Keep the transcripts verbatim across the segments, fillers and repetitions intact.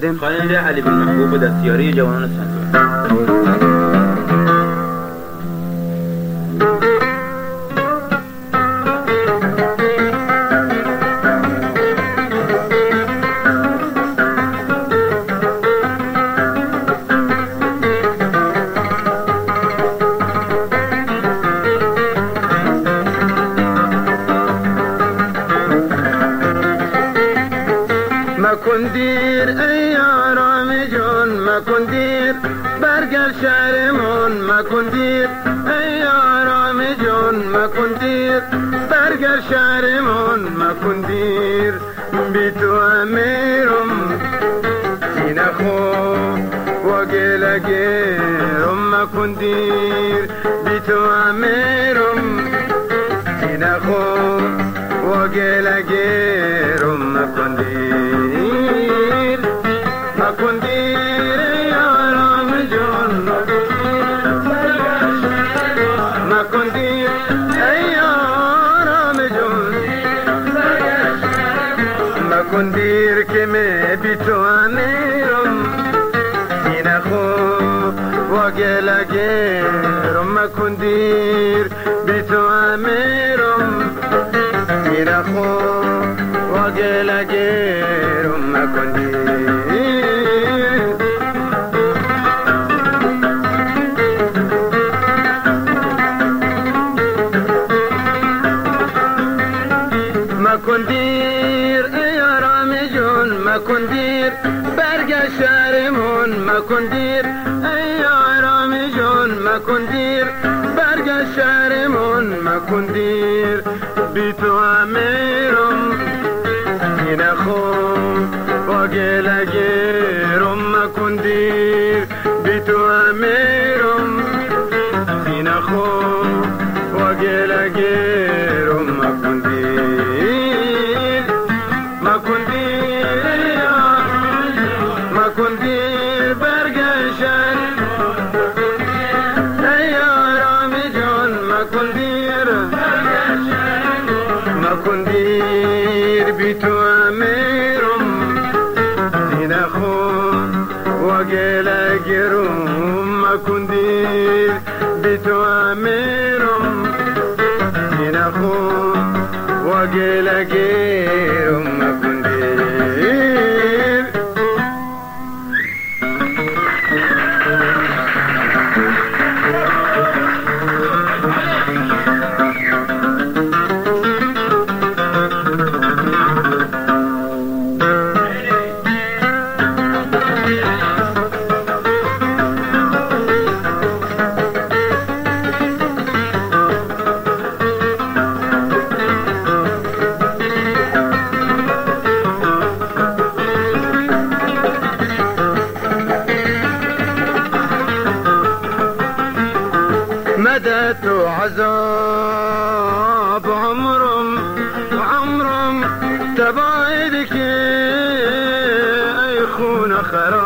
مقدم خواننده علی بن محبوب دستیاری جوانان سنتور. مکن دیر ای آرام جان، مکن دیر برگرد شهرمان، مکن دیر ای آرام جان، مکن دیر برگرد شهرمان، مکن دیر بی تو امیرم سینه خو و گله گیرم، مکن دیر بی تو امیرم سینه خو و گله گیرم، مکن دیر مکن دیر ای آرام جان، مکن دیر ای آرام جان، مکن دیر که می بی تو امیرم سینه خو و گله گیرم، مکن دیر بی تو امیرم سینه خو و گله گیرم، مکن دیر مکن دیر ای آرام جان، مکن دیر برگرد شهرمان، مکن دیر ای آرام جان، مکن دیر برگرد شهرمان، مکن دیر بی تو امیرم سینه خو و گله گیرم، مکن دیر بی تو امیرم سینه خو و گله گیرم، مکن دیر مکن دیر مکن دیر برگرد شهر ای آرام جان، مکن دیر مکن دیر بی تو امیرم سینه خو و گله گیرم، مکن دیر بی تو امیرم سینه خو و گله گیرم، مکن دیر مدت عذاب عمرم عمرم تباعدك ای خون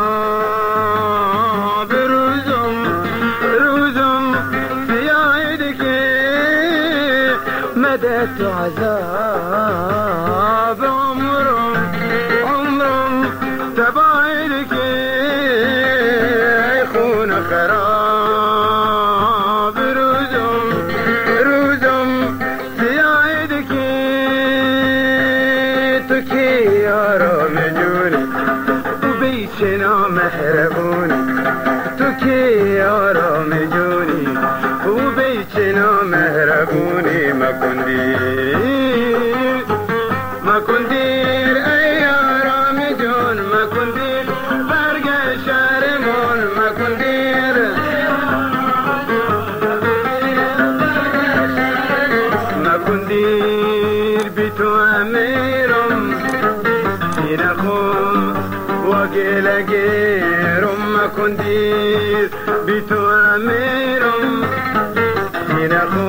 خراب، روزم روزم فیایدك مدت عذاب عمرم عمرم تباعدك ای خون خراب، آرام جونی تو بیچنا مهربونی، تو کی آرام جونی تو بیچنا مهربونی، مکن دیر مکن دیر ای آرام جون، مکن دیر برگرد شهرمان، مکن دیر مکن دیر بی تو امیرم سینه خو و گله گیرم، مکن دیر بی تو امیرم سینه خو